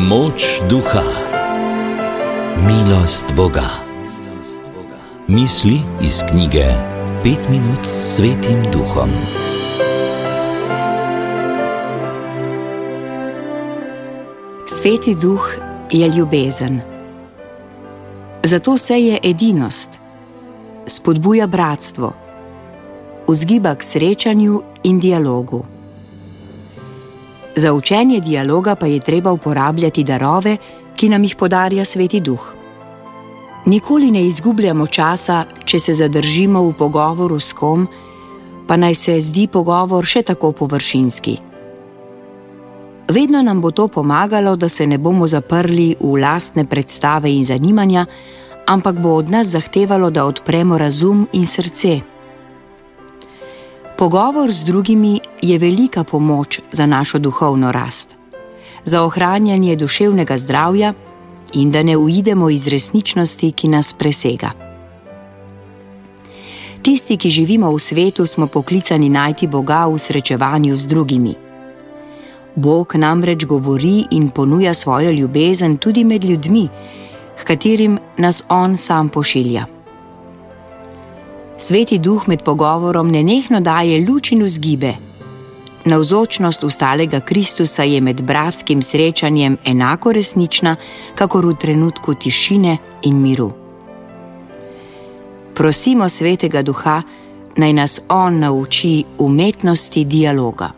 Moč duha, milost Boga. Misli iz knjige 5 minut s Svetim Duhom. Sveti Duh je ljubezen. Zato seje edinost, spodbuja bratstvo, vzgiba k srečanju in dialogu. Za učenje dialoga pa je treba uporabljati darove, ki nam jih podarja Sveti Duh. Nikoli ne izgubljamo časa, če se zadržimo v pogovoru s kom, pa naj se zdi pogovor še tako površinski. Vedno nam bo to pomagalo, da se ne bomo zaprli v lastne predstave in zanimanja, ampak bo od nas zahtevalo, da odpremo razum in srce. Pogovor z drugimi je velika pomoč za našo duhovno rast, za ohranjanje duševnega zdravja in da ne uidemo iz resničnosti, ki nas presega. Tisti, ki živimo v svetu, smo poklicani najti Boga v srečevanju z drugimi. Bog namreč govori in ponuja svojo ljubezen tudi med ljudmi, h katerim nas On sam pošilja. Sveti Duh med pogovorom nenehno daje luč in vzgibe. Navzočnost ustalega Kristusa je med bratskim srečanjem enako resnična, kakor v trenutku tišine in miru. Prosimo Svetega Duha, naj nas On nauči umetnosti dialoga.